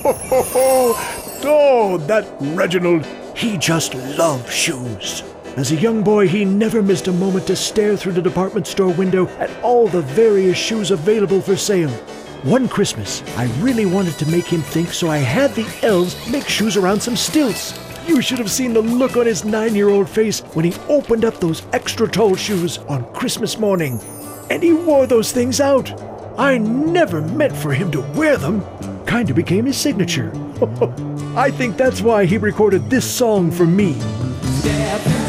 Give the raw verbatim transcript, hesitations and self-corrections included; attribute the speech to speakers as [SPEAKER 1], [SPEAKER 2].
[SPEAKER 1] ho, ho, ho. Oh, that Reginald, he just loved shoes. As a young boy, he never missed a moment to stare through the department store window at all the various shoes available for sale. One Christmas, I really wanted to make him think, so I had the elves make shoes around some stilts. You should have seen the look on his nine-year-old face when he opened up those extra tall shoes on Christmas morning. And he wore those things out. I never meant for him to wear them. Kinda became his signature. I think that's why he recorded this song for me.
[SPEAKER 2] Step